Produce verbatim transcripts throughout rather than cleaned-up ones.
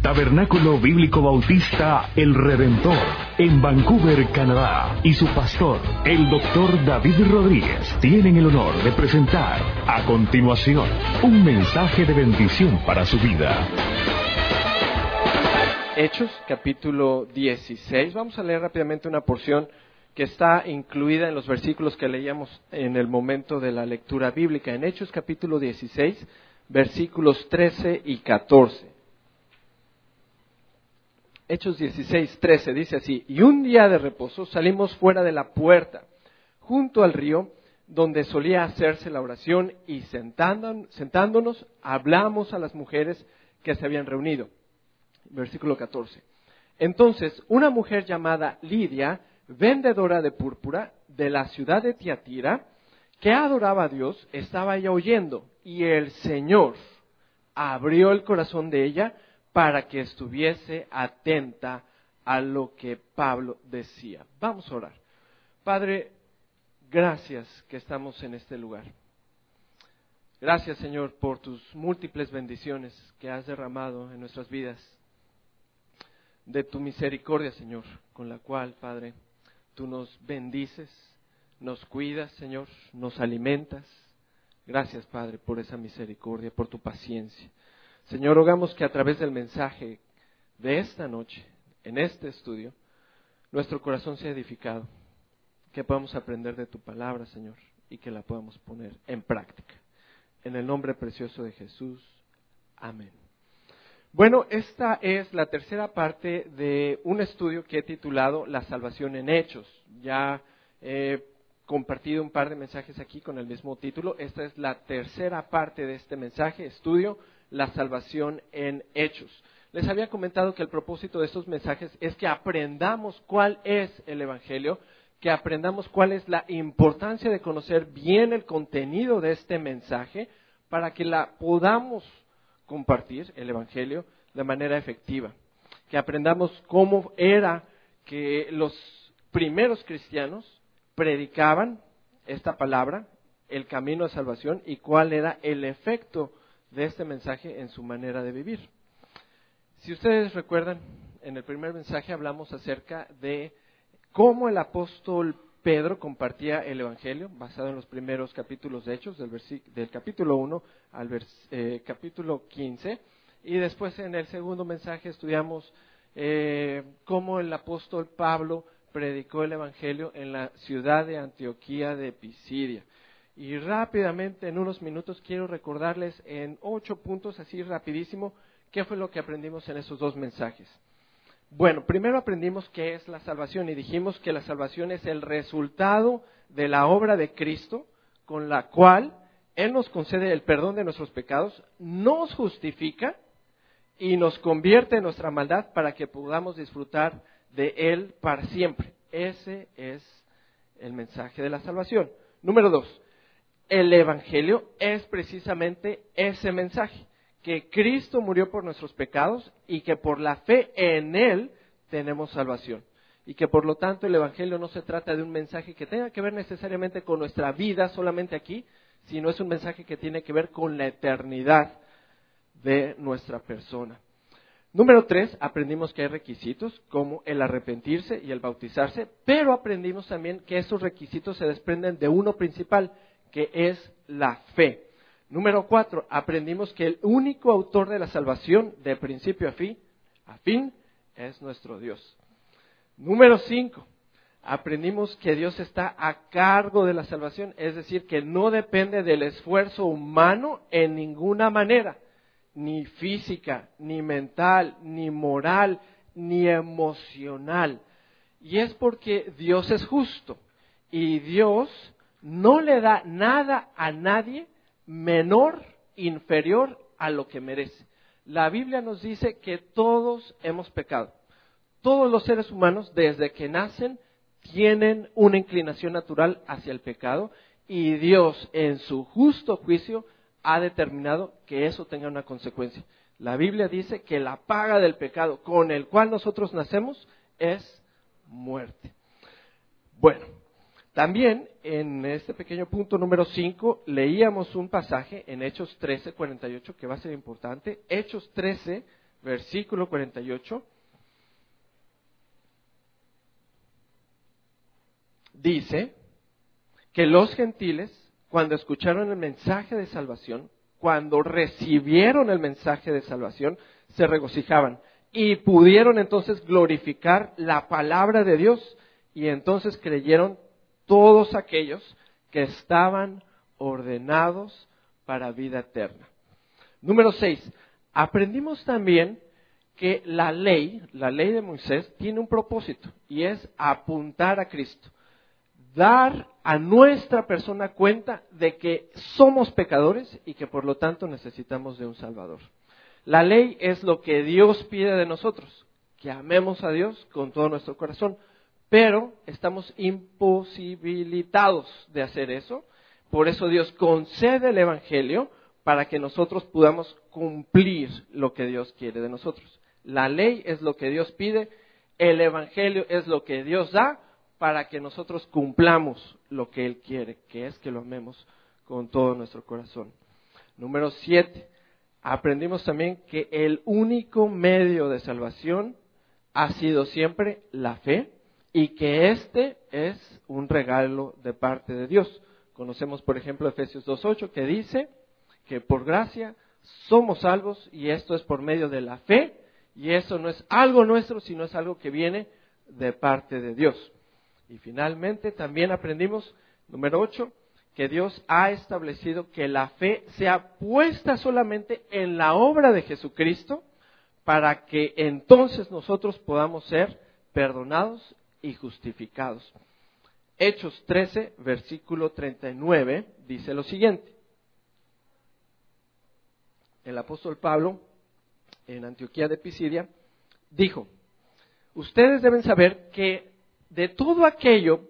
Tabernáculo Bíblico Bautista El Redentor, en Vancouver, Canadá, y su pastor, el doctor David Rodríguez, tienen el honor de presentar a continuación un mensaje de bendición para su vida. Hechos, capítulo dieciséis. Vamos a leer rápidamente una porción que está incluida en los versículos que leíamos en el momento de la lectura bíblica. En Hechos, capítulo dieciséis, versículos trece y catorce. Hechos dieciséis, trece dice así: y un día de reposo salimos fuera de la puerta, junto al río, donde solía hacerse la oración, y sentándonos hablamos a las mujeres que se habían reunido. Versículo catorce. Entonces, una mujer llamada Lidia, vendedora de púrpura de la ciudad de Tiatira, que adoraba a Dios, estaba ella oyendo, y el Señor abrió el corazón de ella para que estuviese atenta a lo que Pablo decía. Vamos a orar. Padre, gracias que estamos en este lugar. Gracias, Señor, por tus múltiples bendiciones que has derramado en nuestras vidas, de tu misericordia, Señor, con la cual, Padre, tú nos bendices, nos cuidas, Señor, nos alimentas. Gracias, Padre, por esa misericordia, por tu paciencia. Señor, rogamos que a través del mensaje de esta noche, en este estudio, nuestro corazón sea edificado, que podamos aprender de tu palabra, Señor, y que la podamos poner en práctica. En el nombre precioso de Jesús. Amén. Bueno, esta es la tercera parte de un estudio que he titulado La salvación en Hechos. Ya he compartido un par de mensajes aquí con el mismo título. Esta es la tercera parte de este mensaje, estudio La salvación en Hechos. Les había comentado que el propósito de estos mensajes es que aprendamos cuál es el Evangelio, que aprendamos cuál es la importancia de conocer bien el contenido de este mensaje para que la podamos compartir, el Evangelio, de manera efectiva. Que aprendamos cómo era que los primeros cristianos predicaban esta palabra, el camino de salvación, y cuál era el efecto de este mensaje en su manera de vivir. Si ustedes recuerdan, en el primer mensaje hablamos acerca de cómo el apóstol Pedro compartía el Evangelio, basado en los primeros capítulos de Hechos, del, versíc- del capítulo uno al vers- eh, capítulo quince, y después en el segundo mensaje estudiamos eh, cómo el apóstol Pablo predicó el Evangelio en la ciudad de Antioquía de Pisidia. Y rápidamente, en unos minutos, quiero recordarles en ocho puntos, así rapidísimo, qué fue lo que aprendimos en esos dos mensajes. Bueno, primero aprendimos qué es la salvación y dijimos que la salvación es el resultado de la obra de Cristo, con la cual Él nos concede el perdón de nuestros pecados, nos justifica y nos convierte en nuestra maldad para que podamos disfrutar de Él para siempre. Ese es el mensaje de la salvación. Número dos, el Evangelio es precisamente ese mensaje, que Cristo murió por nuestros pecados y que por la fe en Él tenemos salvación. Y que por lo tanto el Evangelio no se trata de un mensaje que tenga que ver necesariamente con nuestra vida solamente aquí, sino es un mensaje que tiene que ver con la eternidad de nuestra persona. Número tres, aprendimos que hay requisitos como el arrepentirse y el bautizarse, pero aprendimos también que esos requisitos se desprenden de uno principal, que es la fe. Número cuatro, aprendimos que el único autor de la salvación, de principio a fin, a fin, es nuestro Dios. Número cinco, aprendimos que Dios está a cargo de la salvación, es decir, que no depende del esfuerzo humano en ninguna manera, ni física, ni mental, ni moral, ni emocional. Y es porque Dios es justo y Dios no le da nada a nadie menor, inferior a lo que merece. La Biblia nos dice que todos hemos pecado. Todos los seres humanos, desde que nacen, tienen una inclinación natural hacia el pecado y Dios, en su justo juicio, ha determinado que eso tenga una consecuencia. La Biblia dice que la paga del pecado con el cual nosotros nacemos es muerte. Bueno, también en este pequeño punto número cinco leíamos un pasaje en Hechos trece, cuarenta y ocho que va a ser importante. Hechos trece, versículo cuarenta y ocho, dice que los gentiles, cuando escucharon el mensaje de salvación, cuando recibieron el mensaje de salvación, se regocijaban y pudieron entonces glorificar la palabra de Dios, y entonces creyeron todos aquellos que estaban ordenados para vida eterna. Número seis, aprendimos también que la ley, la ley de Moisés, tiene un propósito, y es apuntar a Cristo. Dar a nuestra persona cuenta de que somos pecadores y que por lo tanto necesitamos de un Salvador. La ley es lo que Dios pide de nosotros, que amemos a Dios con todo nuestro corazón, pero estamos imposibilitados de hacer eso. Por eso Dios concede el Evangelio para que nosotros podamos cumplir lo que Dios quiere de nosotros. La ley es lo que Dios pide, el Evangelio es lo que Dios da para que nosotros cumplamos lo que Él quiere, que es que lo amemos con todo nuestro corazón. Número siete, aprendimos también que el único medio de salvación ha sido siempre la fe, y que este es un regalo de parte de Dios. Conocemos, por ejemplo, Efesios dos ocho, que dice que por gracia somos salvos, y esto es por medio de la fe, y eso no es algo nuestro, sino es algo que viene de parte de Dios. Y finalmente también aprendimos, número ocho, que Dios ha establecido que la fe sea puesta solamente en la obra de Jesucristo, para que entonces nosotros podamos ser perdonados y justificados. Hechos trece, versículo treinta y nueve, dice lo siguiente. El apóstol Pablo, en Antioquía de Pisidia, dijo: ustedes deben saber que de todo aquello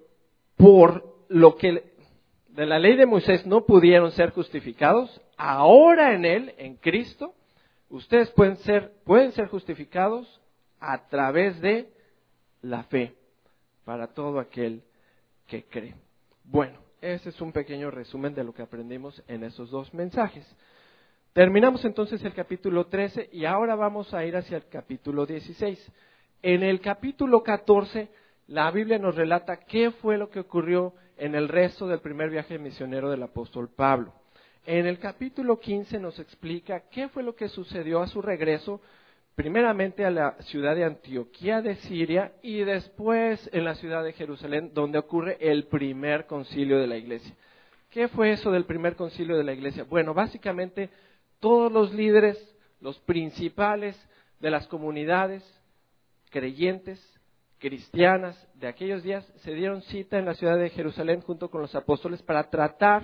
por lo que de la ley de Moisés no pudieron ser justificados, ahora en Él, en Cristo, ustedes pueden ser, pueden ser justificados a través de la fe, para todo aquel que cree. Bueno, ese es un pequeño resumen de lo que aprendimos en esos dos mensajes. Terminamos entonces el capítulo trece y ahora vamos a ir hacia el capítulo dieciséis. En el capítulo catorce, la Biblia nos relata qué fue lo que ocurrió en el resto del primer viaje misionero del apóstol Pablo. En el capítulo quince nos explica qué fue lo que sucedió a su regreso, primeramente a la ciudad de Antioquía de Siria y después en la ciudad de Jerusalén, donde ocurre el primer concilio de la iglesia. ¿Qué fue eso del primer concilio de la iglesia? Bueno, básicamente todos los líderes, los principales de las comunidades creyentes, cristianas de aquellos días, se dieron cita en la ciudad de Jerusalén junto con los apóstoles para tratar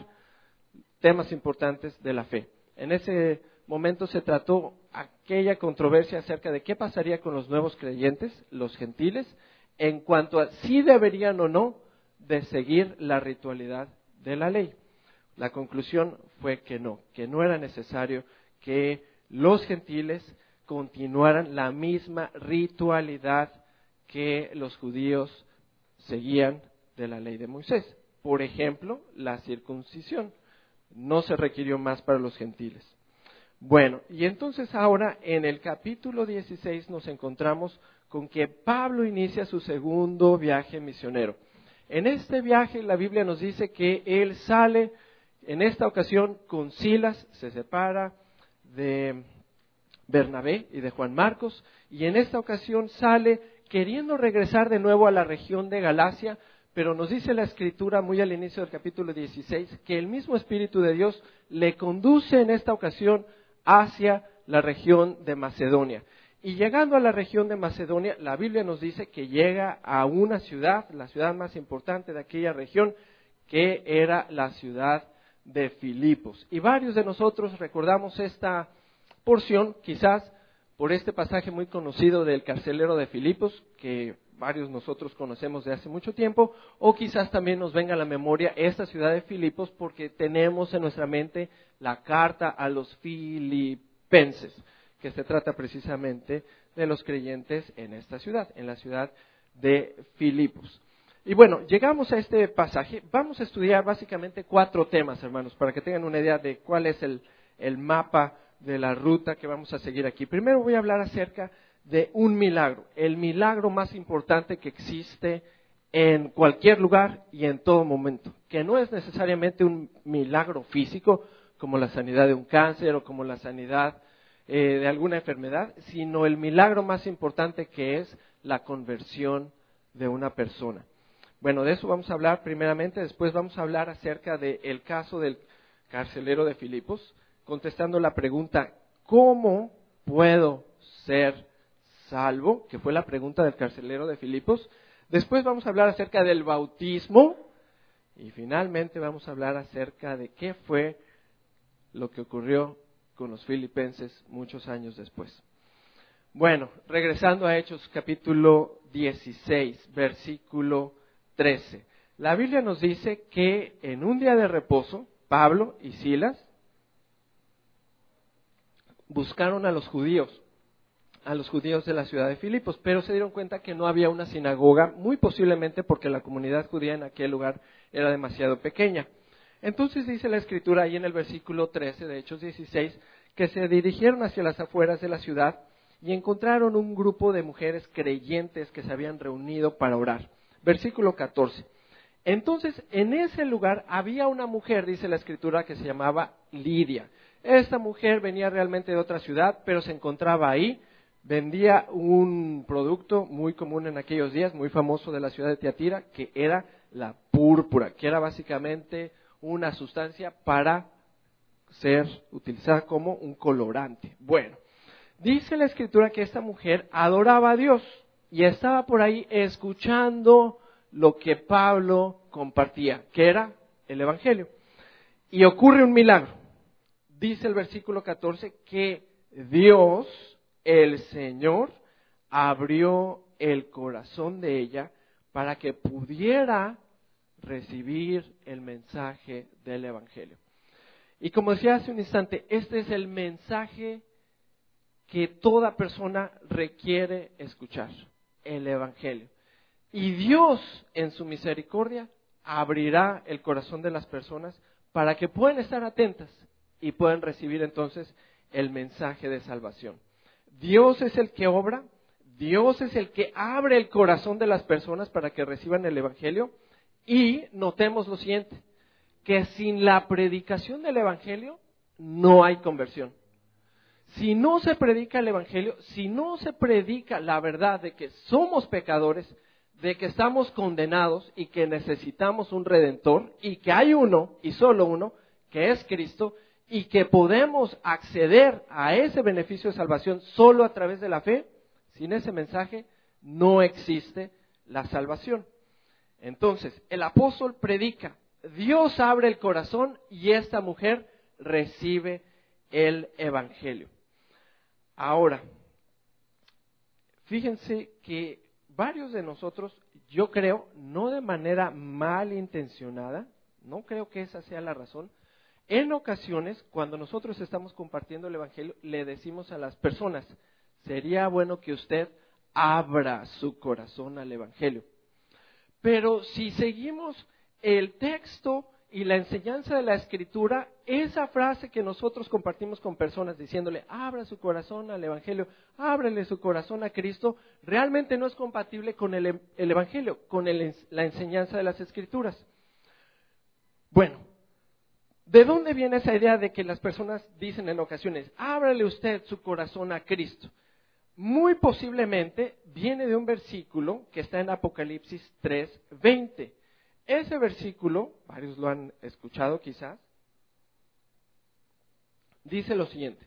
temas importantes de la fe. En ese momento se trató aquella controversia acerca de qué pasaría con los nuevos creyentes, los gentiles, en cuanto a si deberían o no de seguir la ritualidad de la ley. La conclusión fue que no, que no era necesario que los gentiles continuaran la misma ritualidad que los judíos seguían de la ley de Moisés. Por ejemplo, la circuncisión no se requirió más para los gentiles. Bueno, y entonces ahora en el capítulo dieciséis nos encontramos con que Pablo inicia su segundo viaje misionero. En este viaje la Biblia nos dice que él sale en esta ocasión con Silas, se separa de Bernabé y de Juan Marcos, y en esta ocasión sale queriendo regresar de nuevo a la región de Galacia, pero nos dice la Escritura muy al inicio del capítulo dieciséis que el mismo Espíritu de Dios le conduce en esta ocasión hacia la región de Macedonia. Y llegando a la región de Macedonia, la Biblia nos dice que llega a una ciudad, la ciudad más importante de aquella región, que era la ciudad de Filipos. Y varios de nosotros recordamos esta porción, quizás por este pasaje muy conocido del carcelero de Filipos, que varios nosotros conocemos de hace mucho tiempo, o quizás también nos venga a la memoria esta ciudad de Filipos porque tenemos en nuestra mente la carta a los filipenses, que se trata precisamente de los creyentes en esta ciudad, en la ciudad de Filipos. Y bueno, llegamos a este pasaje, vamos a estudiar básicamente cuatro temas, hermanos, para que tengan una idea de cuál es el, el mapa de la ruta que vamos a seguir aquí. Primero voy a hablar acerca de un milagro, el milagro más importante que existe en cualquier lugar y en todo momento, que no es necesariamente un milagro físico como la sanidad de un cáncer o como la sanidad eh, de alguna enfermedad, sino el milagro más importante, que es la conversión de una persona. Bueno, de eso vamos a hablar primeramente, después vamos a hablar acerca del caso del carcelero de Filipos, contestando la pregunta, ¿cómo puedo ser salvo? Que fue la pregunta del carcelero de Filipos. Después vamos a hablar acerca del bautismo y finalmente vamos a hablar acerca de qué fue lo que ocurrió con los filipenses muchos años después. Bueno, regresando a Hechos capítulo dieciséis, versículo trece. La Biblia nos dice que en un día de reposo, Pablo y Silas buscaron a los judíos, a los judíos de la ciudad de Filipos, pero se dieron cuenta que no había una sinagoga, muy posiblemente porque la comunidad judía en aquel lugar era demasiado pequeña. Entonces dice la Escritura ahí en el versículo trece de Hechos dieciséis, que se dirigieron hacia las afueras de la ciudad y encontraron un grupo de mujeres creyentes que se habían reunido para orar. Versículo catorce. Entonces, en ese lugar había una mujer, dice la Escritura, que se llamaba Lidia. Esta mujer venía realmente de otra ciudad, pero se encontraba ahí. Vendía un producto muy común en aquellos días, muy famoso de la ciudad de Tiatira, que era la púrpura, que era básicamente una sustancia para ser utilizada como un colorante. Bueno, dice la Escritura que esta mujer adoraba a Dios y estaba por ahí escuchando lo que Pablo compartía, que era el Evangelio. Y ocurre un milagro. Dice el versículo catorce que Dios, el Señor, abrió el corazón de ella para que pudiera recibir el mensaje del Evangelio. Y como decía hace un instante, este es el mensaje que toda persona requiere escuchar, el Evangelio. Y Dios, en su misericordia, abrirá el corazón de las personas para que puedan estar atentas y puedan recibir entonces el mensaje de salvación. Dios es el que obra, Dios es el que abre el corazón de las personas para que reciban el Evangelio. Y notemos lo siguiente, que sin la predicación del Evangelio no hay conversión. Si no se predica el Evangelio, si no se predica la verdad de que somos pecadores, de que estamos condenados y que necesitamos un Redentor, y que hay uno y solo uno, que es Cristo, y que podemos acceder a ese beneficio de salvación solo a través de la fe, sin ese mensaje no existe la salvación. Entonces, el apóstol predica, Dios abre el corazón y esta mujer recibe el Evangelio. Ahora, fíjense que varios de nosotros, yo creo, no de manera malintencionada, no creo que esa sea la razón, en ocasiones, cuando nosotros estamos compartiendo el Evangelio, le decimos a las personas, sería bueno que usted abra su corazón al Evangelio. Pero si seguimos el texto y la enseñanza de la Escritura, esa frase que nosotros compartimos con personas diciéndole, abra su corazón al Evangelio, ábrele su corazón a Cristo, realmente no es compatible con el, el Evangelio, con el, la enseñanza de las Escrituras. Bueno, ¿de dónde viene esa idea de que las personas dicen en ocasiones, ábrale usted su corazón a Cristo? Muy posiblemente viene de un versículo que está en Apocalipsis tres veinte. Ese versículo, varios lo han escuchado quizás, dice lo siguiente.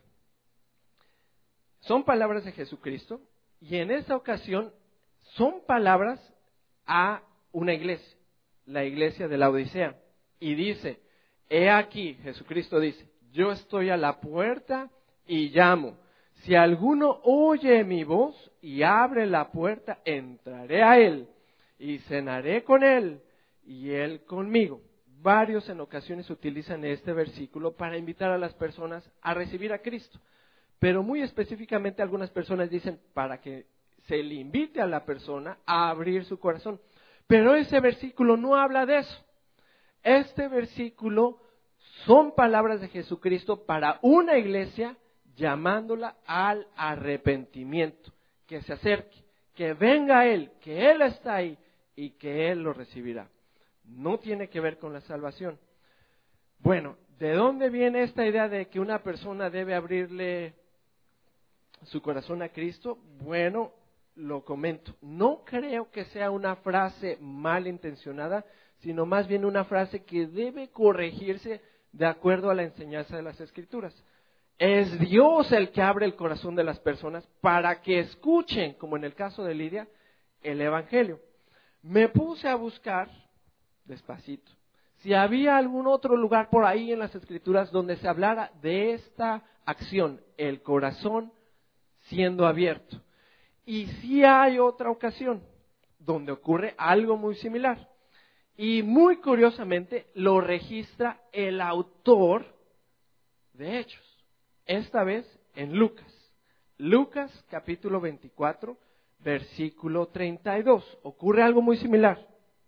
Son palabras de Jesucristo y en esta ocasión son palabras a una iglesia, la iglesia de la Odisea. Y dice, he aquí, Jesucristo dice, yo estoy a la puerta y llamo. Si alguno oye mi voz y abre la puerta, entraré a él y cenaré con él y él conmigo. Varios en ocasiones utilizan este versículo para invitar a las personas a recibir a Cristo. Pero muy específicamente algunas personas dicen para que se le invite a la persona a abrir su corazón. Pero ese versículo no habla de eso. Este versículo son palabras de Jesucristo para una iglesia llamándola al arrepentimiento, que se acerque, que venga a Él, que Él está ahí y que Él lo recibirá. No tiene que ver con la salvación. Bueno, ¿de dónde viene esta idea de que una persona debe abrirle su corazón a Cristo? Bueno, lo comento. No creo que sea una frase malintencionada, sino más bien una frase que debe corregirse de acuerdo a la enseñanza de las Escrituras. Es Dios el que abre el corazón de las personas para que escuchen, como en el caso de Lidia, el Evangelio. Me puse a buscar, despacito, si había algún otro lugar por ahí en las Escrituras donde se hablara de esta acción, el corazón siendo abierto. Y sí hay otra ocasión donde ocurre algo muy similar. Y muy curiosamente lo registra el autor de Hechos. Esta vez en Lucas. Lucas capítulo veinticuatro, versículo treinta y dos. Ocurre algo muy similar.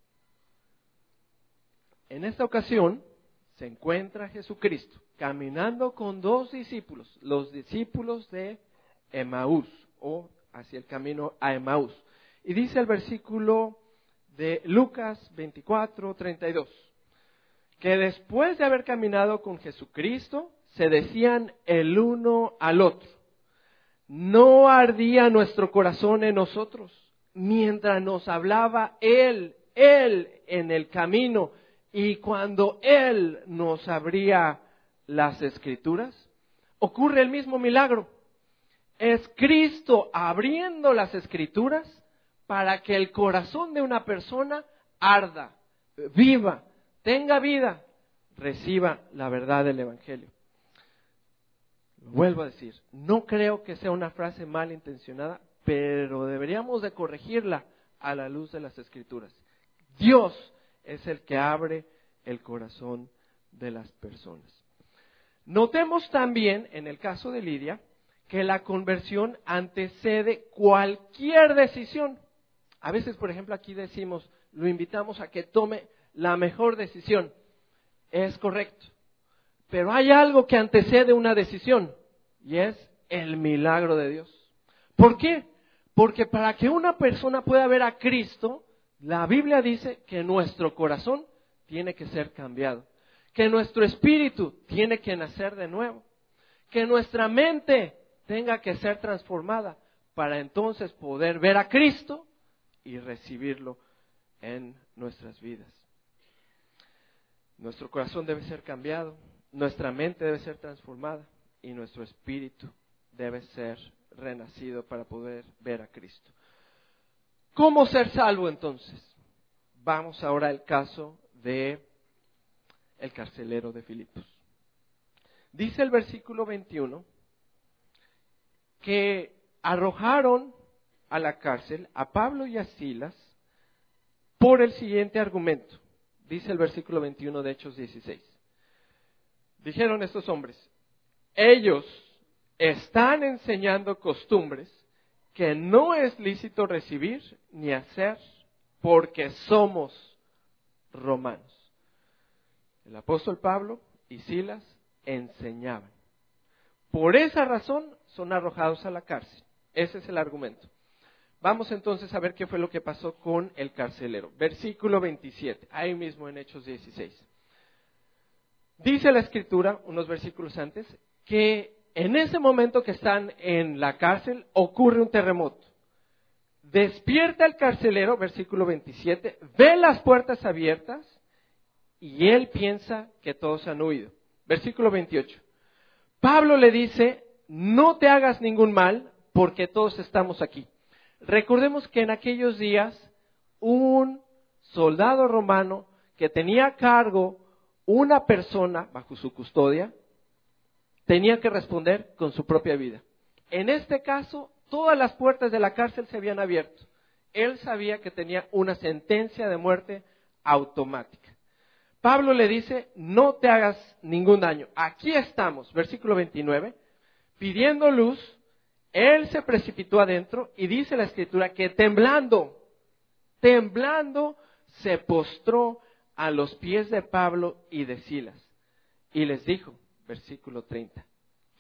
En esta ocasión se encuentra Jesucristo caminando con dos discípulos, los discípulos de Emaús, o hacia el camino a Emaús. Y dice el versículo de Lucas veinticuatro, treinta y dos, que después de haber caminado con Jesucristo, se decían el uno al otro: ¿no ardía nuestro corazón en nosotros mientras nos hablaba Él, Él en el camino, y cuando Él nos abría las Escrituras? Ocurre el mismo milagro. Es Cristo abriendo las Escrituras para que el corazón de una persona arda, viva, tenga vida, reciba la verdad del Evangelio. Vuelvo a decir, no creo que sea una frase malintencionada, pero deberíamos de corregirla a la luz de las Escrituras. Dios es el que abre el corazón de las personas. Notemos también, en el caso de Lidia, que la conversión antecede cualquier decisión. A veces, por ejemplo, aquí decimos, lo invitamos a que tome la mejor decisión. Es correcto. Pero hay algo que antecede una decisión, y es el milagro de Dios. ¿Por qué? Porque para que una persona pueda ver a Cristo, la Biblia dice que nuestro corazón tiene que ser cambiado, que nuestro espíritu tiene que nacer de nuevo, que nuestra mente tenga que ser transformada para entonces poder ver a Cristo y recibirlo en nuestras vidas. Nuestro corazón debe ser cambiado, nuestra mente debe ser transformada y nuestro espíritu debe ser renacido para poder ver a Cristo. ¿Cómo ser salvo entonces? Vamos ahora al caso de el carcelero de Filipos. Dice el versículo veintiuno que arrojaron a la cárcel a Pablo y a Silas por el siguiente argumento. Dice el versículo veintiuno de Hechos dieciséis. Dijeron estos hombres: ellos están enseñando costumbres que no es lícito recibir ni hacer porque somos romanos. El apóstol Pablo y Silas enseñaban. Por esa razón son arrojados a la cárcel. Ese es el argumento. Vamos entonces a ver qué fue lo que pasó con el carcelero. Versículo veintisiete, ahí mismo en Hechos dieciséis. Dice la Escritura, unos versículos antes, que en ese momento que están en la cárcel ocurre un terremoto. Despierta el carcelero, versículo veintisiete, ve las puertas abiertas y él piensa que todos han huido. Versículo veintiocho. Pablo le dice: no te hagas ningún mal porque todos estamos aquí. Recordemos que en aquellos días un soldado romano que tenía a cargo una persona bajo su custodia tenía que responder con su propia vida. En este caso, todas las puertas de la cárcel se habían abierto. Él sabía que tenía una sentencia de muerte automática. Pablo le dice: no te hagas ningún daño. Aquí estamos, versículo veintinueve, pidiendo luz. Él se precipitó adentro y dice la Escritura que temblando, temblando se postró a los pies de Pablo y de Silas. Y les dijo, versículo treinta,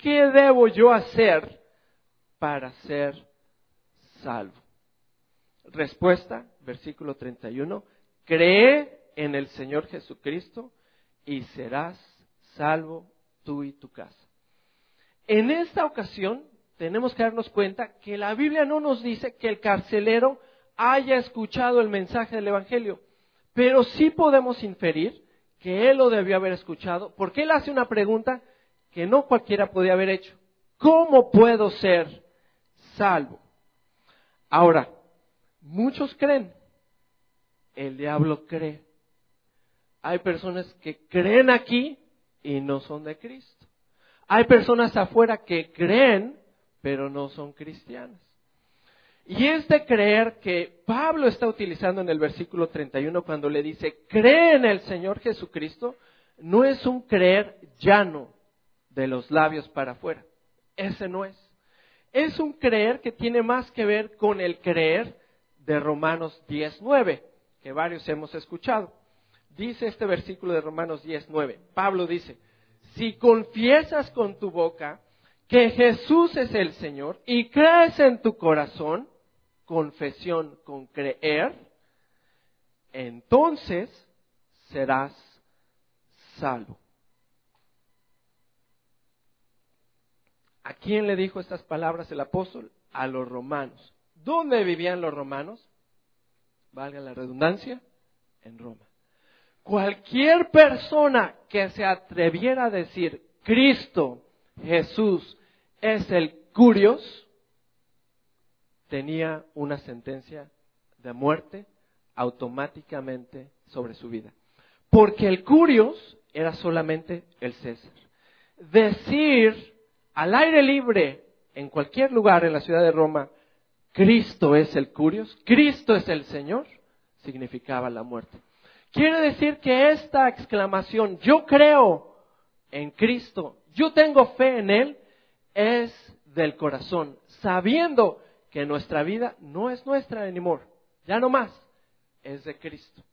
¿qué debo yo hacer para ser salvo? Respuesta, versículo treinta y uno, cree en el Señor Jesucristo y serás salvo tú y tu casa. En esta ocasión tenemos que darnos cuenta que la Biblia no nos dice que el carcelero haya escuchado el mensaje del Evangelio, pero sí podemos inferir que él lo debió haber escuchado, porque él hace una pregunta que no cualquiera podía haber hecho. ¿Cómo puedo ser salvo? Ahora, muchos creen, el diablo cree. Hay personas que creen aquí y no son de Cristo. Hay personas afuera que creen, pero no son cristianas. Y es de creer que Pablo está utilizando en el versículo treinta y uno cuando le dice, cree en el Señor Jesucristo, no es un creer llano de los labios para afuera. Ese no es. Es un creer que tiene más que ver con el creer de Romanos diez nueve, que varios hemos escuchado. Dice este versículo de Romanos diez nueve. Pablo dice, si confiesas con tu boca que Jesús es el Señor y crees en tu corazón, confesión con creer, entonces serás salvo. ¿A quién le dijo estas palabras el apóstol? A los romanos. ¿Dónde vivían los romanos? Valga la redundancia, en Roma. Cualquier persona que se atreviera a decir Cristo, Jesús, es el Curios, tenía una sentencia de muerte automáticamente sobre su vida. Porque el Curios era solamente el César. Decir al aire libre, en cualquier lugar en la ciudad de Roma, Cristo es el Curios, Cristo es el Señor, significaba la muerte. Quiere decir que esta exclamación, yo creo en Cristo, yo tengo fe en Él, es del corazón, sabiendo que nuestra vida no es nuestra anymore, ya no más, es de Cristo.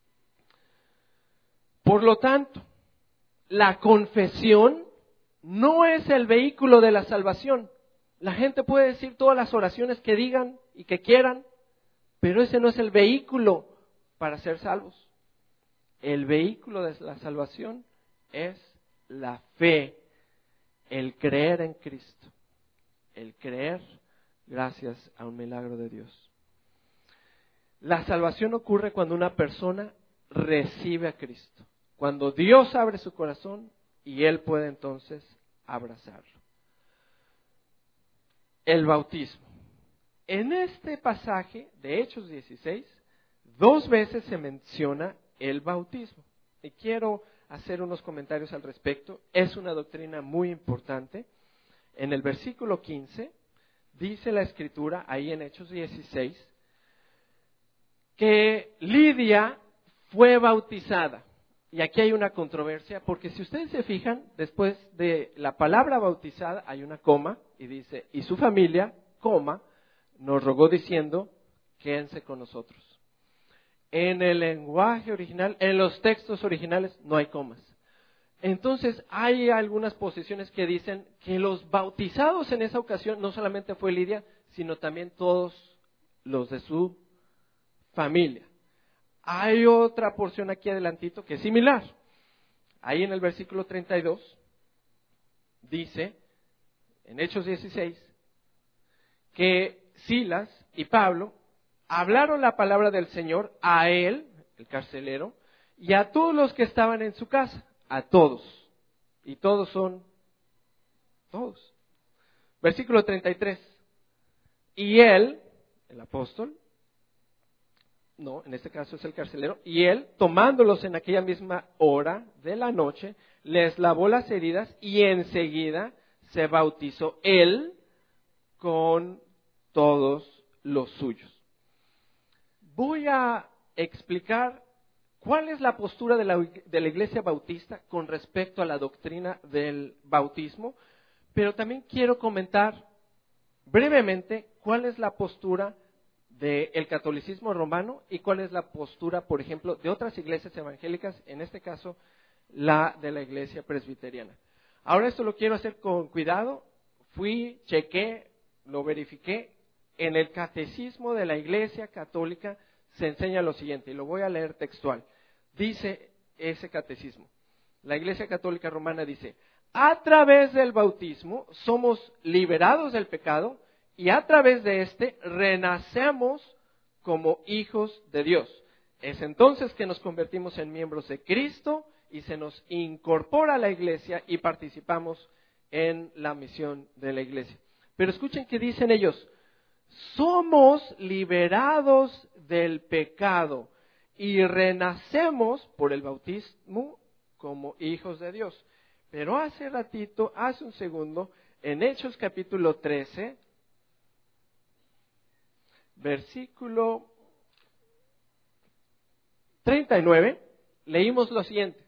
Por lo tanto, la confesión no es el vehículo de la salvación. La gente puede decir todas las oraciones que digan y que quieran, pero ese no es el vehículo para ser salvos. El vehículo de la salvación es la fe, el creer en Cristo, el creer gracias a un milagro de Dios. La salvación ocurre cuando una persona recibe a Cristo, cuando Dios abre su corazón y Él puede entonces abrazarlo. El bautismo. En este pasaje de Hechos dieciséis, dos veces se menciona el bautismo. Y quiero hacer unos comentarios al respecto. Es una doctrina muy importante. En el versículo quince, dice la Escritura, ahí en Hechos dieciséis, que Lidia fue bautizada. Y aquí hay una controversia, porque si ustedes se fijan, después de la palabra bautizada hay una coma, y dice, y su familia, coma, nos rogó diciendo, quédense con nosotros. En el lenguaje original, en los textos originales, no hay comas. Entonces, hay algunas posiciones que dicen que los bautizados en esa ocasión no solamente fue Lidia, sino también todos los de su familia. Hay otra porción aquí adelantito que es similar. Ahí en el versículo treinta y dos, dice, en Hechos dieciséis, que Silas y Pablo hablaron la palabra del Señor a él, el carcelero, y a todos los que estaban en su casa, a todos. Y todos son todos. Versículo treinta y tres. Y él, el apóstol, no, en este caso es el carcelero, y él, tomándolos en aquella misma hora de la noche, les lavó las heridas y enseguida se bautizó él con todos los suyos. Voy a explicar cuál es la postura de la, de la Iglesia Bautista con respecto a la doctrina del bautismo, pero también quiero comentar brevemente cuál es la postura del catolicismo romano y cuál es la postura, por ejemplo, de otras iglesias evangélicas, en este caso la de la Iglesia Presbiteriana. Ahora esto lo quiero hacer con cuidado. Fui, chequé, lo verifiqué. En el Catecismo de la Iglesia Católica se enseña lo siguiente, y lo voy a leer textual. Dice ese catecismo, la Iglesia Católica Romana dice: a través del bautismo somos liberados del pecado y a través de este renacemos como hijos de Dios. Es entonces que nos convertimos en miembros de Cristo y se nos incorpora a la Iglesia y participamos en la misión de la Iglesia. Pero escuchen qué dicen ellos: somos liberados del pecado y renacemos por el bautismo como hijos de Dios. Pero hace ratito, hace un segundo, en Hechos capítulo trece, versículo treinta y nueve, leímos lo siguiente.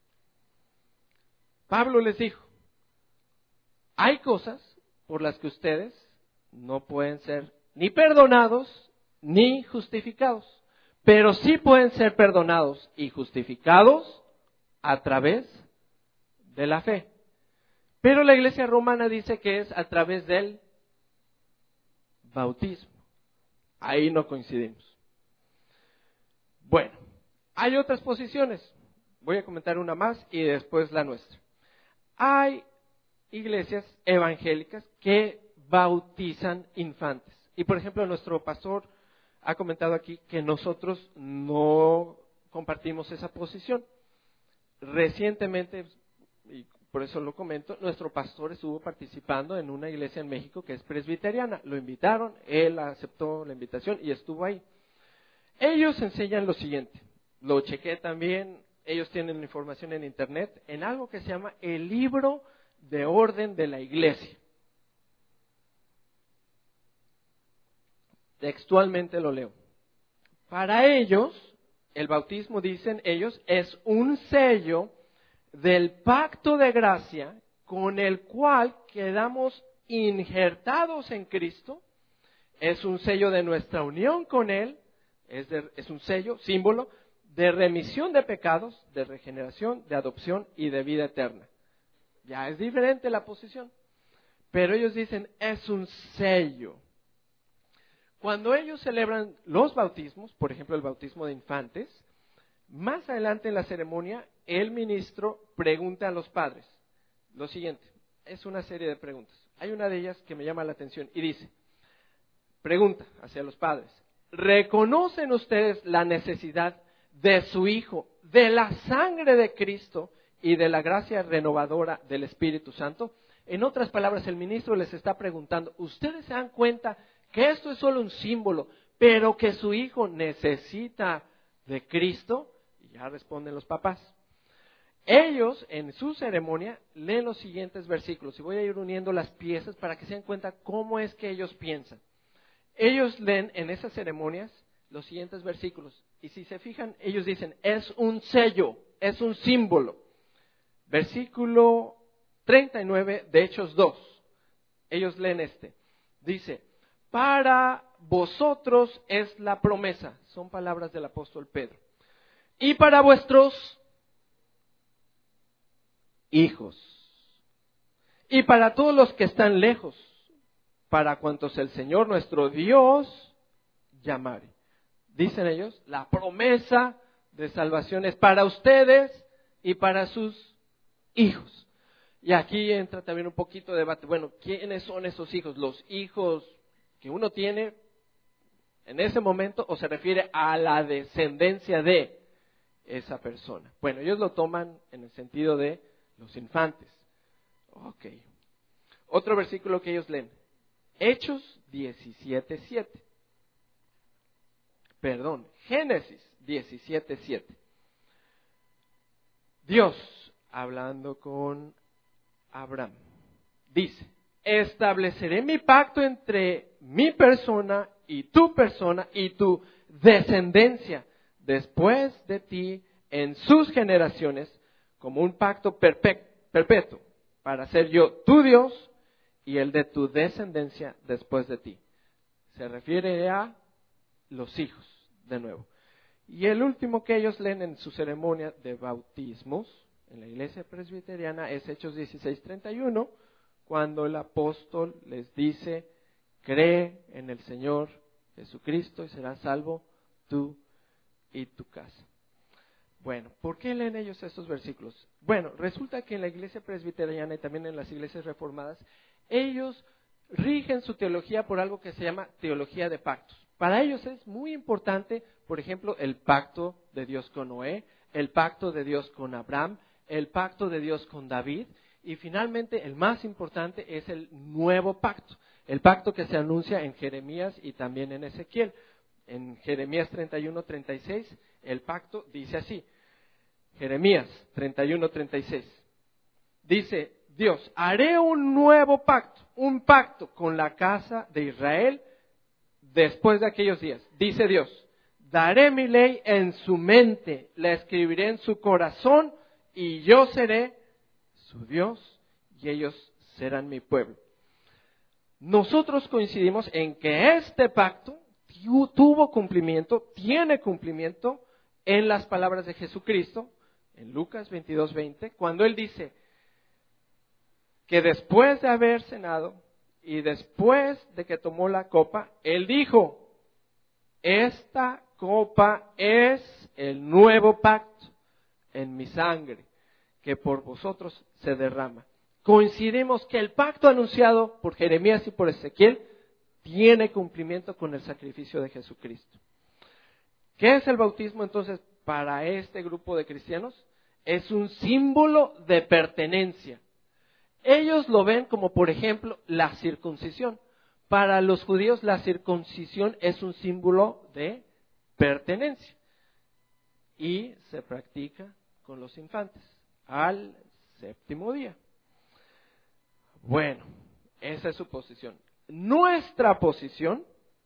Pablo les dijo: hay cosas por las que ustedes no pueden ser ni perdonados ni justificados, pero sí pueden ser perdonados y justificados a través de la fe. Pero la Iglesia Romana dice que es a través del bautismo. Ahí no coincidimos. Bueno, hay otras posiciones. Voy a comentar una más y después la nuestra. Hay iglesias evangélicas que bautizan infantes. Y por ejemplo, nuestro pastor ha comentado aquí que nosotros no compartimos esa posición. Recientemente, y por eso lo comento, nuestro pastor estuvo participando en una iglesia en México que es presbiteriana. Lo invitaron, él aceptó la invitación y estuvo ahí. Ellos enseñan lo siguiente, lo chequé también, ellos tienen información en internet, en algo que se llama el libro de orden de la iglesia. Textualmente lo leo. Para ellos, el bautismo, dicen ellos, es un sello del pacto de gracia con el cual quedamos injertados en Cristo. Es un sello de nuestra unión con Él, es, de, es un sello, símbolo de remisión de pecados, de regeneración, de adopción y de vida eterna. Ya es diferente la posición, pero ellos dicen es un sello. Cuando ellos celebran los bautismos, por ejemplo el bautismo de infantes, más adelante en la ceremonia el ministro pregunta a los padres lo siguiente, es una serie de preguntas. Hay una de ellas que me llama la atención y dice, pregunta hacia los padres, ¿reconocen ustedes la necesidad de su hijo, de la sangre de Cristo y de la gracia renovadora del Espíritu Santo? En otras palabras, el ministro les está preguntando, ¿ustedes se dan cuenta que esto es solo un símbolo, pero que su hijo necesita de Cristo? Y ya responden los papás. Ellos, en su ceremonia, leen los siguientes versículos, y voy a ir uniendo las piezas para que se den cuenta cómo es que ellos piensan. Ellos leen en esas ceremonias los siguientes versículos, y si se fijan, ellos dicen, es un sello, es un símbolo. Versículo treinta y nueve de Hechos dos, ellos leen este, dice, para vosotros es la promesa, son palabras del apóstol Pedro, y para vuestros hijos, y para todos los que están lejos, para cuantos el Señor nuestro Dios llamare. Dicen ellos, la promesa de salvación es para ustedes y para sus hijos. Y aquí entra también un poquito de debate. Bueno, ¿quiénes son esos hijos? ¿Los hijos que uno tiene en ese momento o se refiere a la descendencia de esa persona? Bueno, ellos lo toman en el sentido de los infantes. Ok. Otro versículo que ellos leen. Hechos diecisiete siete. Perdón, Génesis diecisiete siete. Dios, hablando con Abraham, dice, estableceré mi pacto entre mi persona y tu persona y tu descendencia después de ti en sus generaciones como un pacto perpetuo para ser yo tu Dios y el de tu descendencia después de ti. Se refiere a los hijos, de nuevo. Y el último que ellos leen en su ceremonia de bautismos en la iglesia presbiteriana es Hechos dieciséis treinta y uno, cuando el apóstol les dice, cree en el Señor Jesucristo y serás salvo tú y tu casa. Bueno, ¿por qué leen ellos estos versículos? Bueno, resulta que en la iglesia presbiteriana y también en las iglesias reformadas, ellos rigen su teología por algo que se llama teología de pactos. Para ellos es muy importante, por ejemplo, el pacto de Dios con Noé, el pacto de Dios con Abraham, el pacto de Dios con David, y finalmente el más importante es el nuevo pacto, el pacto que se anuncia en Jeremías y también en Ezequiel. En Jeremías treinta y uno treinta y seis, el pacto dice así, Jeremías treinta y uno treinta y seis, dice Dios, haré un nuevo pacto, un pacto con la casa de Israel después de aquellos días. Dice Dios, daré mi ley en su mente, la escribiré en su corazón y yo seré su Dios y ellos serán mi pueblo. Nosotros coincidimos en que este pacto tuvo cumplimiento, tiene cumplimiento en las palabras de Jesucristo, en Lucas veintidós veinte, cuando Él dice que después de haber cenado y después de que tomó la copa, Él dijo, esta copa es el nuevo pacto en mi sangre, que por vosotros se derrama. Coincidimos que el pacto anunciado por Jeremías y por Ezequiel tiene cumplimiento con el sacrificio de Jesucristo. ¿Qué es el bautismo entonces para este grupo de cristianos? Es un símbolo de pertenencia. Ellos lo ven como, por ejemplo, la circuncisión. Para los judíos la circuncisión es un símbolo de pertenencia y se practica con los infantes al séptimo día. Bueno, esa es su posición. Nuestra posición,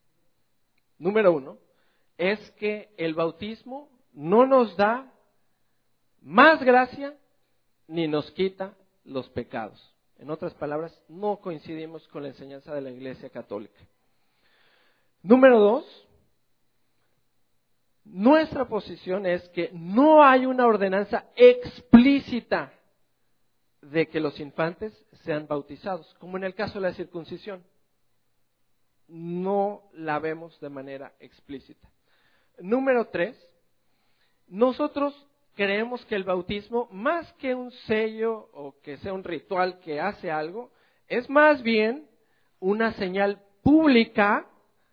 número uno, es que el bautismo no nos da más gracia ni nos quita los pecados. En otras palabras, no coincidimos con la enseñanza de la Iglesia Católica. Número dos, nuestra posición es que no hay una ordenanza explícita de que los infantes sean bautizados, como en el caso de la circuncisión. No la vemos de manera explícita. Número tres, nosotros creemos que el bautismo, más que un sello o que sea un ritual que hace algo, es más bien una señal pública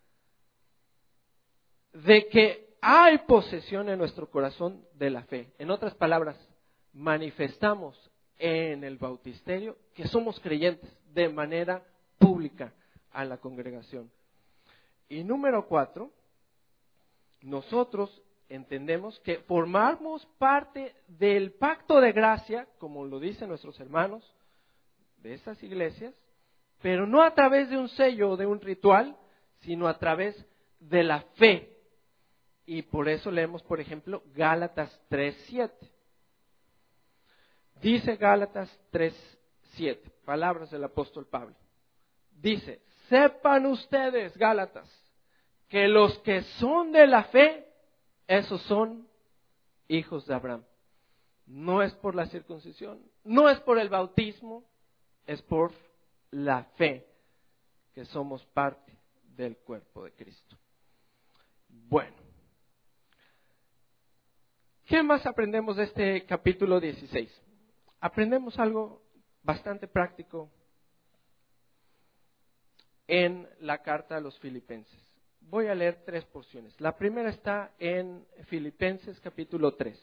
de que hay posesión en nuestro corazón de la fe. En otras palabras, manifestamos en el bautisterio que somos creyentes de manera pública a la congregación. Y número cuatro, nosotros entendemos que formamos parte del pacto de gracia, como lo dicen nuestros hermanos de estas iglesias, pero no a través de un sello o de un ritual, sino a través de la fe. Y por eso leemos, por ejemplo, Gálatas tres siete. Dice Gálatas tres siete, palabras del apóstol Pablo. Dice, sepan ustedes, Gálatas, que los que son de la fe, esos son hijos de Abraham. No es por la circuncisión, no es por el bautismo, es por la fe que somos parte del cuerpo de Cristo. Bueno, ¿qué más aprendemos de este capítulo dieciséis? Aprendemos algo bastante práctico en la carta a los Filipenses. Voy a leer tres porciones. La primera está en Filipenses capítulo tres.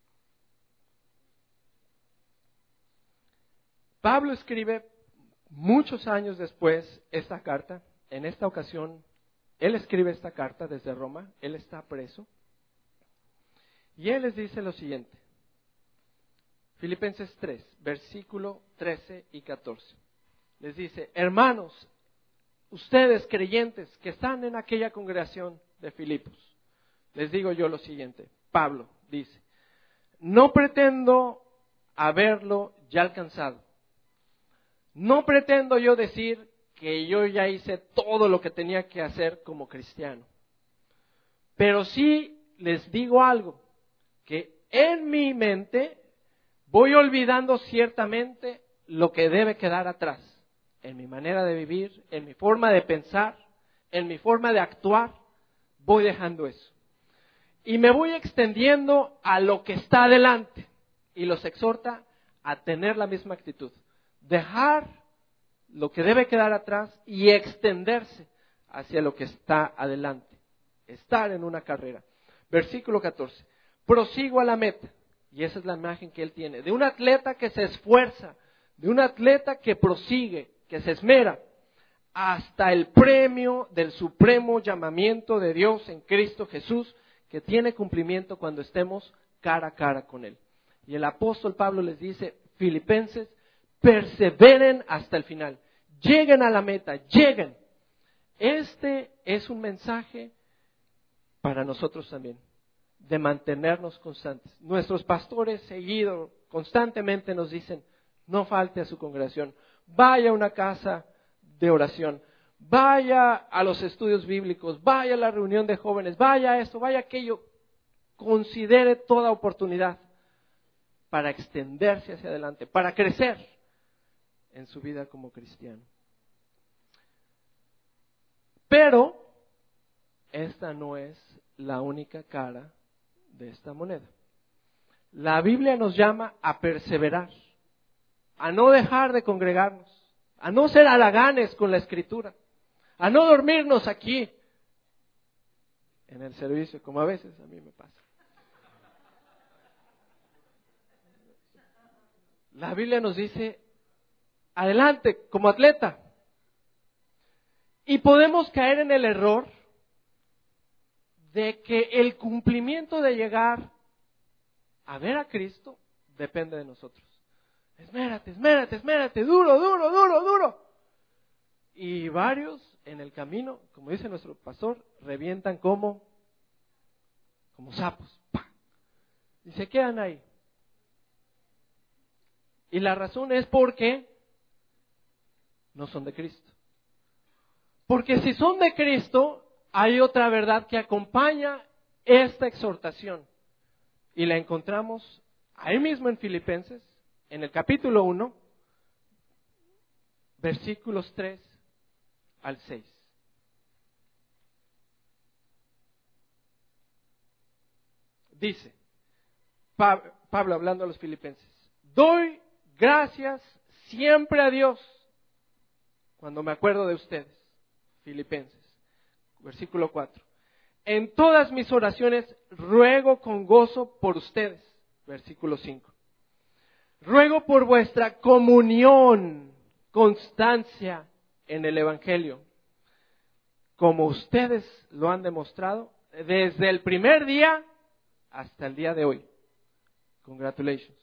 Pablo escribe muchos años después esta carta. En esta ocasión, él escribe esta carta desde Roma. Él está preso. Y él les dice lo siguiente. Filipenses tres, versículo trece y catorce. Les dice, hermanos, ustedes creyentes que están en aquella congregación de Filipos, les digo yo lo siguiente. Pablo dice, no pretendo haberlo ya alcanzado. No pretendo yo decir que yo ya hice todo lo que tenía que hacer como cristiano. Pero sí les digo algo, que en mi mente Voy olvidando ciertamente lo que debe quedar atrás, en mi manera de vivir, en mi forma de pensar, en mi forma de actuar, voy dejando eso. Y me voy extendiendo a lo que está adelante. Y los exhorta a tener la misma actitud. Dejar lo que debe quedar atrás y extenderse hacia lo que está adelante. Estar en una carrera. Versículo catorce. Prosigo a la meta. Y esa es la imagen que él tiene. De un atleta que se esfuerza. De un atleta que prosigue, que se esmera. Hasta el premio del supremo llamamiento de Dios en Cristo Jesús, que tiene cumplimiento cuando estemos cara a cara con Él. Y el apóstol Pablo les dice, Filipenses, perseveren hasta el final. Lleguen a la meta, lleguen. Este es un mensaje para nosotros también, de mantenernos constantes. Nuestros pastores seguido, constantemente nos dicen, no falte a su congregación, vaya a una casa de oración, vaya a los estudios bíblicos, vaya a la reunión de jóvenes, vaya a esto, vaya a aquello. Considere toda oportunidad para extenderse hacia adelante, para crecer en su vida como cristiano. Pero esta no es la única cara de esta moneda. La Biblia nos llama a perseverar, a no dejar de congregarnos, a no ser halaganes con la Escritura, a no dormirnos aquí en el servicio, como a veces a mí me pasa. La Biblia nos dice, adelante, como atleta. Y podemos caer en el error de que el cumplimiento de llegar a ver a Cristo depende de nosotros. Esmérate, esmérate, esmérate, duro, duro, duro, duro. Y varios en el camino, como dice nuestro pastor, revientan como, como sapos. ¡Pah! Y se quedan ahí. Y la razón es porque no son de Cristo. Porque si son de Cristo, hay otra verdad que acompaña esta exhortación. Y la encontramos ahí mismo en Filipenses, en el capítulo uno, versículos tres al seis. Dice, Pablo hablando a los filipenses, doy gracias siempre a Dios cuando me acuerdo de ustedes, Filipenses, versículo cuatro. En todas mis oraciones ruego con gozo por ustedes, versículo cinco. Ruego por vuestra comunión, constancia en el Evangelio, como ustedes lo han demostrado desde el primer día hasta el día de hoy. Congratulations.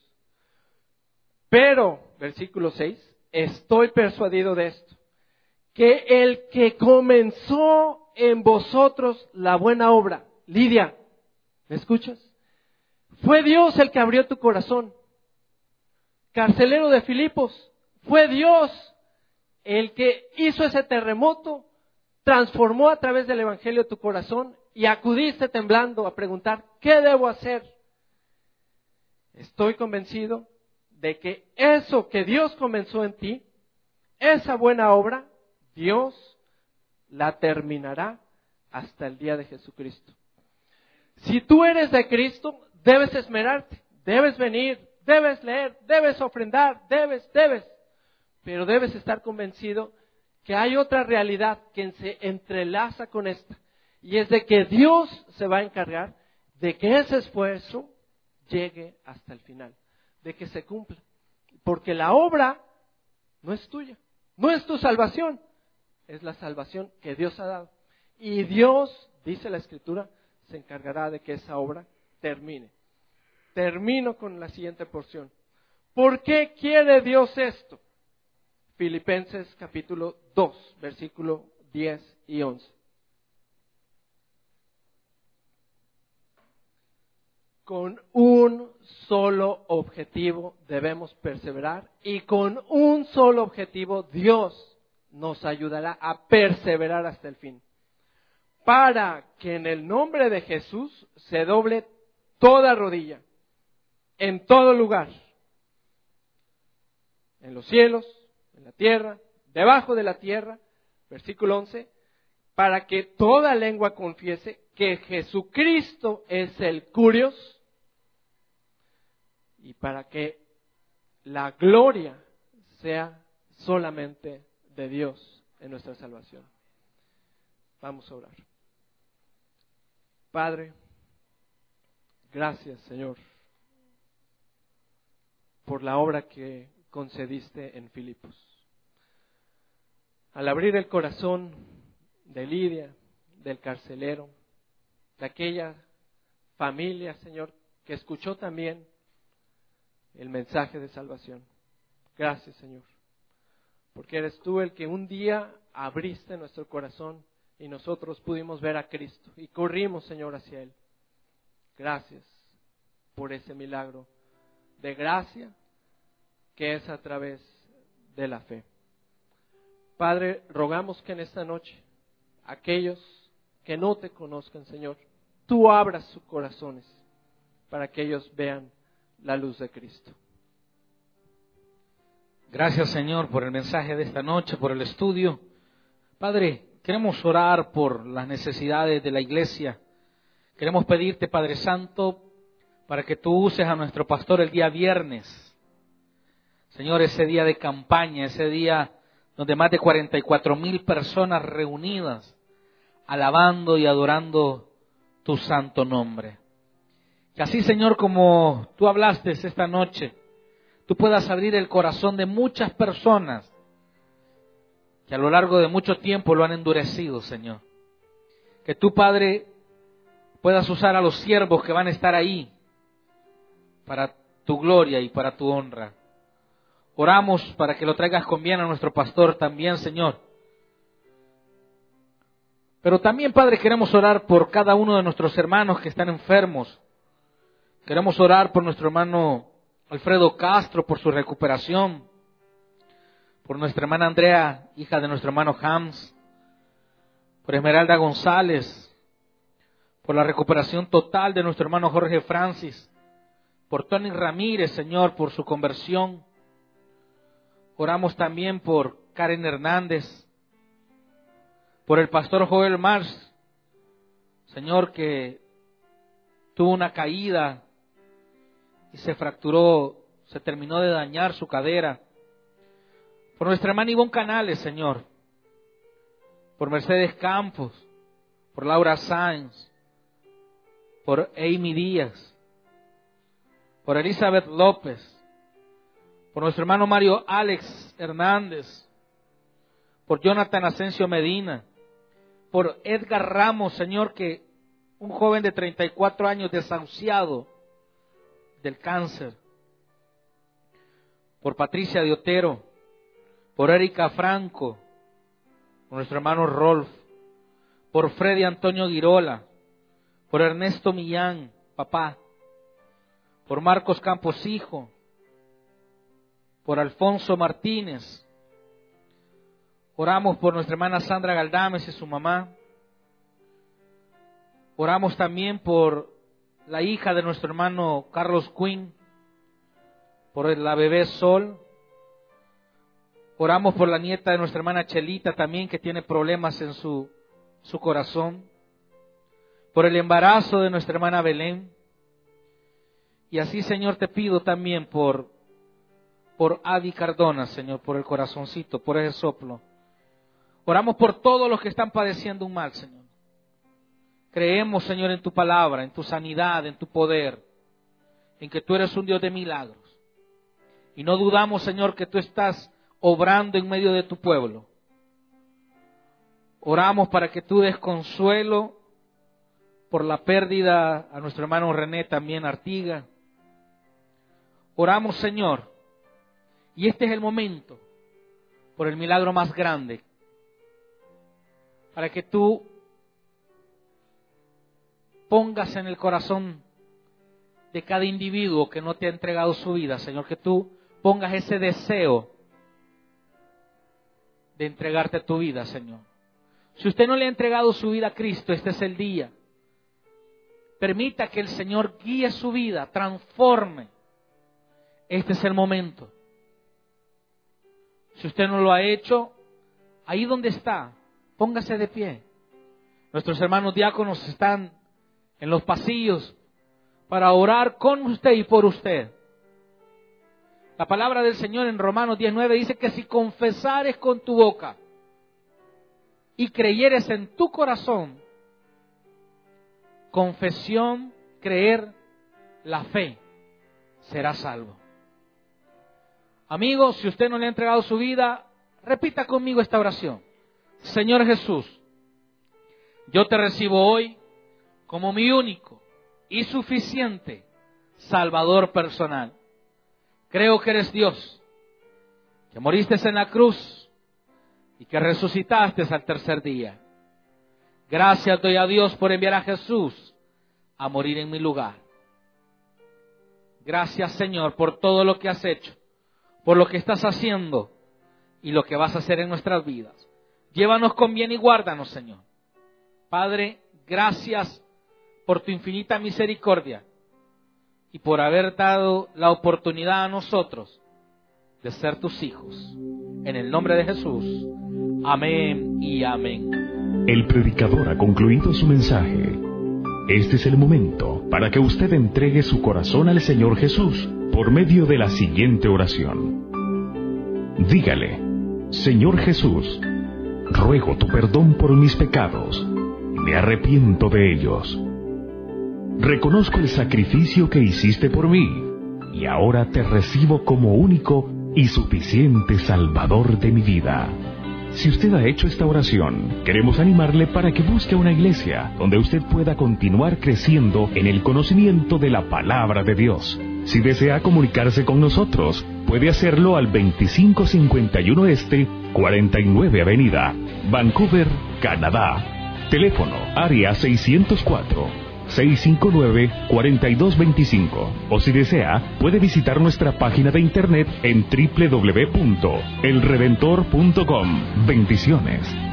Pero, versículo seis, estoy persuadido de esto, que el que comenzó en vosotros la buena obra, Lidia, ¿me escuchas? Fue Dios el que abrió tu corazón. Carcelero de Filipos, fue Dios el que hizo ese terremoto, transformó a través del Evangelio tu corazón y acudiste temblando a preguntar, ¿qué debo hacer? Estoy convencido de que eso que Dios comenzó en ti, esa buena obra, Dios la terminará hasta el día de Jesucristo. Si tú eres de Cristo, debes esmerarte, debes venir, debes leer, debes ofrendar, debes, debes. Pero debes estar convencido que hay otra realidad que se entrelaza con esta. Y es de que Dios se va a encargar de que ese esfuerzo llegue hasta el final, de que se cumpla. Porque la obra no es tuya, no es tu salvación, es la salvación que Dios ha dado. Y Dios, dice la Escritura, se encargará de que esa obra termine. Termino con la siguiente porción. ¿Por qué quiere Dios esto? Filipenses capítulo dos, versículo diez y once. Con un solo objetivo debemos perseverar y con un solo objetivo Dios nos ayudará a perseverar hasta el fin. Para que en el nombre de Jesús se doble toda rodilla, en todo lugar, en los cielos, en la tierra, debajo de la tierra, versículo once, para que toda lengua confiese que Jesucristo es el Curios y para que la gloria sea solamente de Dios en nuestra salvación. Vamos a orar. Padre, gracias, Señor, por la obra que concediste en Filipos. Al abrir el corazón de Lidia, del carcelero, de aquella familia, Señor, que escuchó también el mensaje de salvación. Gracias, Señor, porque eres tú el que un día abriste nuestro corazón y nosotros pudimos ver a Cristo y corrimos, Señor, hacia Él. Gracias por ese milagro de gracia que es a través de la fe. Padre, rogamos que en esta noche aquellos que no te conozcan, Señor, tú abras sus corazones para que ellos vean la luz de Cristo. Gracias, Señor, por el mensaje de esta noche, por el estudio. Padre, queremos orar por las necesidades de la iglesia. Queremos pedirte, Padre Santo, para que tú uses a nuestro pastor el día viernes. Señor, ese día de campaña, ese día donde más de cuarenta y cuatro mil personas reunidas, alabando y adorando tu santo nombre. Que así, Señor, como tú hablaste esta noche, tú puedas abrir el corazón de muchas personas que a lo largo de mucho tiempo lo han endurecido, Señor. Que tú, Padre, puedas usar a los siervos que van a estar ahí para tu gloria y para tu honra. Oramos para que lo traigas con bien a nuestro pastor también, Señor. Pero también, Padre, queremos orar por cada uno de nuestros hermanos que están enfermos. Queremos orar por nuestro hermano Alfredo Castro, por su recuperación. Por nuestra hermana Andrea, hija de nuestro hermano Hams. Por Esmeralda González. Por la recuperación total de nuestro hermano Jorge Francis. Por Tony Ramírez, Señor, por su conversión. Oramos también por Karen Hernández, por el pastor Joel Mars, Señor, que tuvo una caída y se fracturó, se terminó de dañar su cadera. Por nuestra hermana Ivonne Canales, Señor, por Mercedes Campos, por Laura Sáenz, por Amy Díaz, por Elizabeth López, por nuestro hermano Mario Alex Hernández, por Jonathan Asensio Medina, por Edgar Ramos, Señor, que un joven de treinta y cuatro años desahuciado del cáncer, por Patricia de Otero, por Erika Franco, por nuestro hermano Rolf, por Freddy Antonio Girola, por Ernesto Millán, papá, por Marcos Campos Hijo, por Alfonso Martínez. Oramos por nuestra hermana Sandra Galdames y su mamá. Oramos también por la hija de nuestro hermano Carlos Quinn, por la bebé Sol. Oramos por la nieta de nuestra hermana Chelita también, que tiene problemas en su, su corazón. Por el embarazo de nuestra hermana Belén. Y así, Señor, te pido también por, por Adi Cardona, Señor, por el corazoncito, por ese soplo. Oramos por todos los que están padeciendo un mal, Señor. Creemos, Señor, en tu palabra, en tu sanidad, en tu poder, en que tú eres un Dios de milagros. Y no dudamos, Señor, que tú estás obrando en medio de tu pueblo. Oramos para que tú des consuelo por la pérdida a nuestro hermano René también Artiga. Oramos, Señor, y este es el momento, por el milagro más grande, para que tú pongas en el corazón de cada individuo que no te ha entregado su vida, Señor, que tú pongas ese deseo de entregarte tu vida, Señor. Si usted no le ha entregado su vida a Cristo, este es el día. Permita que el Señor guíe su vida, transforme. Este es el momento. Si usted no lo ha hecho, ahí donde está, póngase de pie. Nuestros hermanos diáconos están en los pasillos para orar con usted y por usted. La palabra del Señor en Romanos diez nueve dice que si confesares con tu boca y creyeres en tu corazón, confesión, creer, la fe, será salvo. Amigo, si usted no le ha entregado su vida, repita conmigo esta oración. Señor Jesús, yo te recibo hoy como mi único y suficiente Salvador personal. Creo que eres Dios, que moriste en la cruz y que resucitaste al tercer día. Gracias doy a Dios por enviar a Jesús a morir en mi lugar. Gracias, Señor, por todo lo que has hecho, por lo que estás haciendo y lo que vas a hacer en nuestras vidas. Llévanos con bien y guárdanos, Señor. Padre, gracias por tu infinita misericordia y por haber dado la oportunidad a nosotros de ser tus hijos. En el nombre de Jesús. Amén y amén. El predicador ha concluido su mensaje. Este es el momento para que usted entregue su corazón al Señor Jesús por medio de la siguiente oración. Dígale: Señor Jesús, ruego tu perdón por mis pecados. Me arrepiento de ellos. Reconozco el sacrificio que hiciste por mí y ahora te recibo como único y suficiente Salvador de mi vida. Si usted ha hecho esta oración, queremos animarle para que busque una iglesia donde usted pueda continuar creciendo en el conocimiento de la palabra de Dios. Si desea comunicarse con nosotros, puede hacerlo al veinticinco cincuenta y uno Este, cuarenta y nueve Avenida, Vancouver, Canadá. Teléfono área seiscientos cuatro, seiscientos cincuenta y nueve, cuarenta y dos veinticinco. O si desea, puede visitar nuestra página de internet en doble u doble u doble u punto el redentor punto com. Bendiciones.